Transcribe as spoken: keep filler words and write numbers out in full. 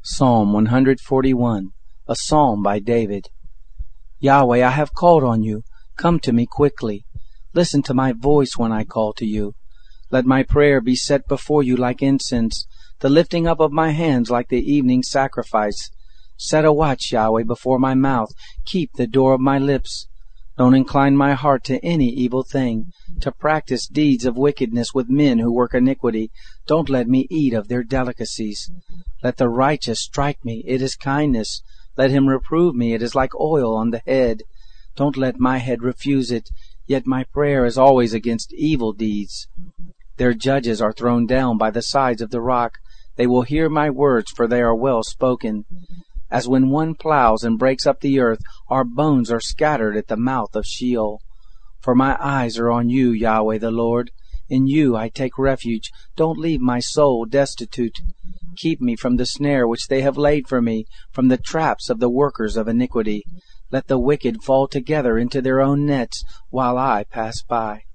Psalm one forty-one, a psalm by David. Yahweh, I have called on you. Come to me quickly. Listen to my voice when I call to you. Let my prayer be set before you like incense, the lifting up of my hands like the evening sacrifice. Set a watch, Yahweh, before my mouth. Keep the door of my lips. Don't incline my heart to any evil thing, to practice deeds of wickedness with men who work iniquity. Don't let me eat of their delicacies. Let the righteous strike me, it is kindness. Let him reprove me, it is like oil on the head. Don't let my head refuse it, yet my prayer is always against evil deeds. Their judges are thrown down by the sides of the rock. They will hear my words, for they are well spoken. As when one plows and breaks up the earth, our bones are scattered at the mouth of Sheol. For my eyes are on you, Yahweh the Lord. In you I take refuge. Don't leave my soul destitute. Keep me from the snare which they have laid for me, from the traps of the workers of iniquity. Let the wicked fall together into their own nets, while I pass by.